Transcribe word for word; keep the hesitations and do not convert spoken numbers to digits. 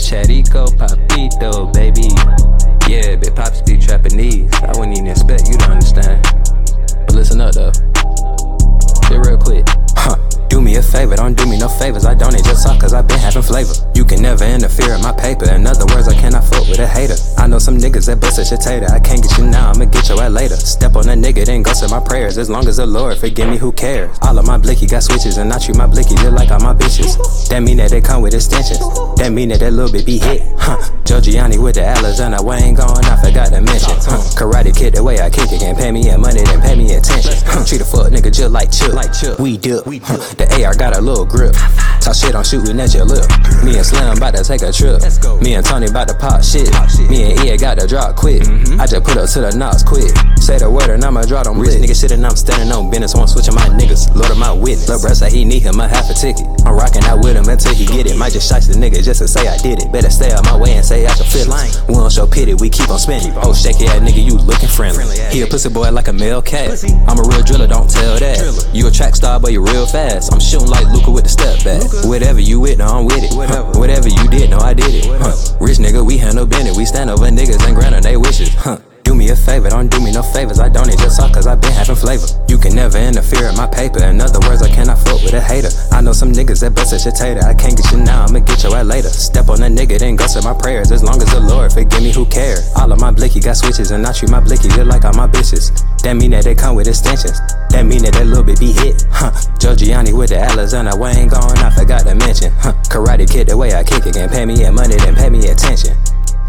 Charico, Papito, baby. Yeah, big pops be trapping these. I wouldn't even expect you to understand. But listen up though, get real quick. Huh. Do me a favor, don't do me no favors. I don't need your talk cause I been having flavor. You can never interfere in my paper. In other words, I cannot fuck with a hater. I know some niggas that bust at your tater. I can't get you now, I'ma get your ass later. Step on a nigga, then go say my prayers. As long as the Lord forgive me, who cares? All of my blicky got switches, and I treat my blicky just like all my bitches. That mean that they come with extensions. That mean that that little bit be hit. Huh. Joe Gianni with the Alexander Wayne gone, I forgot to mention. Huh. Karate Kid, the way I kick it, can't pay me in money, then pay me attention. Huh. Treat a fuck nigga just like Chuck. Like Chuck. We dip. Huh. The A R got a little grip. Talk shit, I'm shooting at your lip. Me and Slim bout to take a trip. Me and Tony bout to pop shit. Me and Ed got to drop quick. I just put up to the knocks quick. Say the word and I'ma drop them rich nigga shit and I'm standing on business. So I'm switching my niggas, Lord of my witness. Lil' bruh say he need him a half a ticket. I'm rocking out with him until he get it. Might just shice the nigga just to say I did it. Better stay out my way and say I can feel it. We don't show pity, we keep on spinning. Oh shaky ass nigga, you looking friendly. He a pussy boy like a male cat. I'm a real driller, don't tell that. You a track star but you real fast. I'm shooting like Luka with the step back. Whatever you with, no I'm with it. Huh. Whatever you did, no I did it. Huh. Rich nigga, we handle business. We stand over niggas and grant on they wishes. Huh. Do me a favor, don't do me no favors. I don't need your talk cause I been having flavor. You can never interfere in my paper. In other words, I cannot fuck with a hater. I know some niggas that bust at your tater. I can't get you now, I'ma get your ass later. Step on a nigga, then go say my prayers. As long as the Lord forgive me, who cares? All of my blicky got switches, and I treat my blicky just like all my bitches. That mean that they come with extensions. That mean that that little bit be hit. Huh. Joe Gianni with the Alexander Wayne gone, I forgot to mention. Huh. Karate Kid, the way I kick it, can't pay me in money, then pay me attention.